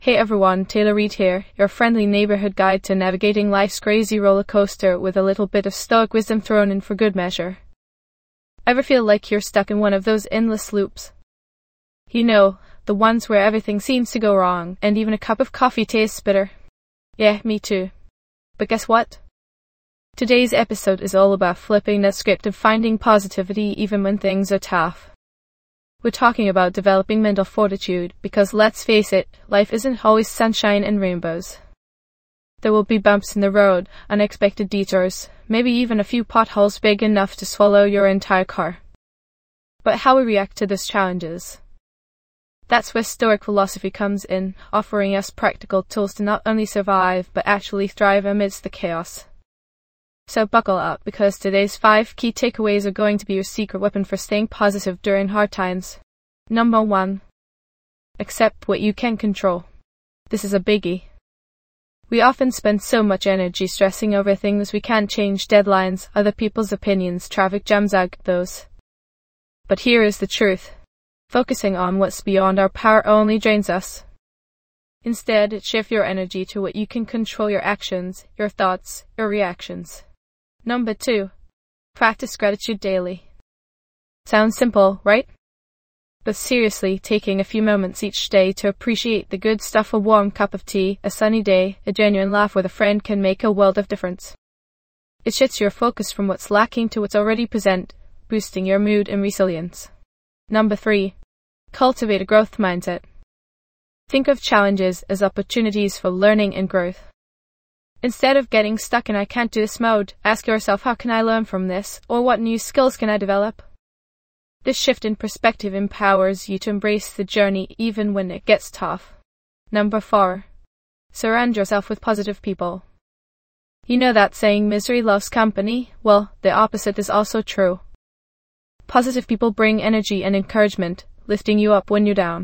Hey everyone, Taylor Reid here, your friendly neighborhood guide to navigating life's crazy roller coaster with a little bit of stoic wisdom thrown in for good measure. Ever feel like you're stuck in one of those endless loops? You know, the ones where everything seems to go wrong, and even a cup of coffee tastes bitter. Yeah, me too. But guess what? Today's episode is all about flipping that script and finding positivity even when things are tough. We're talking about developing mental fortitude because, let's face it, life isn't always sunshine and rainbows. There will be bumps in the road, unexpected detours, maybe even a few potholes big enough to swallow your entire car. But how we react to those challenges? That's where Stoic philosophy comes in, offering us practical tools to not only survive, but actually thrive amidst the chaos. So buckle up, because today's 5 key takeaways are going to be your secret weapon for staying positive during hard times. Number 1. Accept what you can control. This is a biggie. We often spend so much energy stressing over things we can't change: deadlines, other people's opinions, traffic jams, those. But here is the truth. Focusing on what's beyond our power only drains us. Instead, shift your energy to what you can control: your actions, your thoughts, your reactions. Number 2. Practice gratitude daily. Sounds simple, right? But seriously, taking a few moments each day to appreciate the good stuff, a warm cup of tea, a sunny day, a genuine laugh with a friend, can make a world of difference. It shifts your focus from what's lacking to what's already present, boosting your mood and resilience. Number 3. Cultivate a growth mindset. Think of challenges as opportunities for learning and growth. Instead of getting stuck in "I can't do this" mode, ask yourself, how can I learn from this, or what new skills can I develop? This shift in perspective empowers you to embrace the journey even when it gets tough. Number 4. Surround yourself with positive people. You know that saying, misery loves company? Well, the opposite is also true. Positive people bring energy and encouragement, lifting you up when you're down.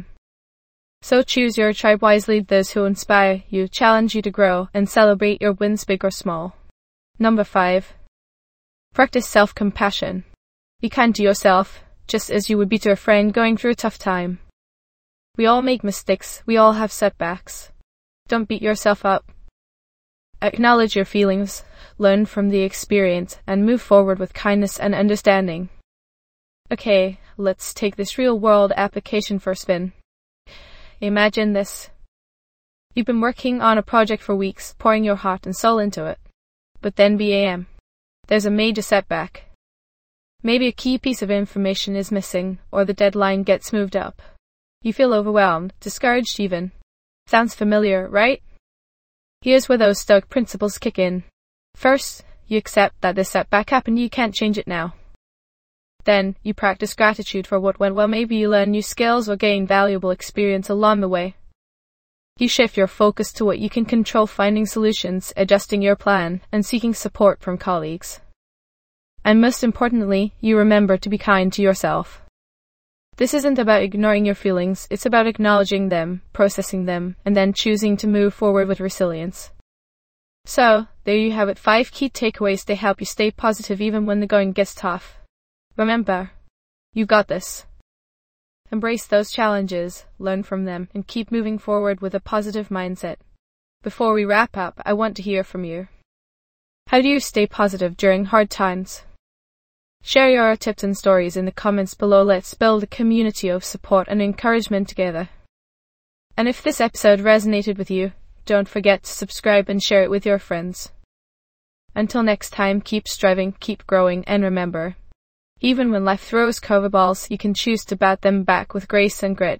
So choose your tribe wisely, those who inspire you, challenge you to grow, and celebrate your wins, big or small. Number 5. Practice self-compassion. Be kind to yourself, just as you would be to a friend going through a tough time. We all make mistakes, we all have setbacks. Don't beat yourself up. Acknowledge your feelings, learn from the experience, and move forward with kindness and understanding. Okay, let's take this real-world application for a spin. Imagine this. You've been working on a project for weeks, pouring your heart and soul into it. But then bam, there's a major setback. Maybe a key piece of information is missing, or the deadline gets moved up. You feel overwhelmed, discouraged even. Sounds familiar, right? Here's where those Stoic principles kick in. First, you accept that this setback happened, you can't change it now. Then, you practice gratitude for what went well. Maybe you learn new skills or gain valuable experience along the way. You shift your focus to what you can control, finding solutions, adjusting your plan, and seeking support from colleagues. And most importantly, you remember to be kind to yourself. This isn't about ignoring your feelings, it's about acknowledging them, processing them, and then choosing to move forward with resilience. So, there you have it, 5 key takeaways to help you stay positive even when the going gets tough. Remember, you got this. Embrace those challenges, learn from them, and keep moving forward with a positive mindset. Before we wrap up, I want to hear from you. How do you stay positive during hard times? Share your tips and stories in the comments below. Let's build a community of support and encouragement together. And if this episode resonated with you, don't forget to subscribe and share it with your friends. Until next time, keep striving, keep growing, and remember, even when life throws curveballs, you can choose to bat them back with grace and grit.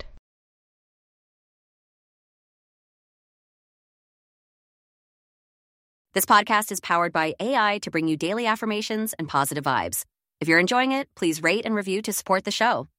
This podcast is powered by AI to bring you daily affirmations and positive vibes. If you're enjoying it, please rate and review to support the show.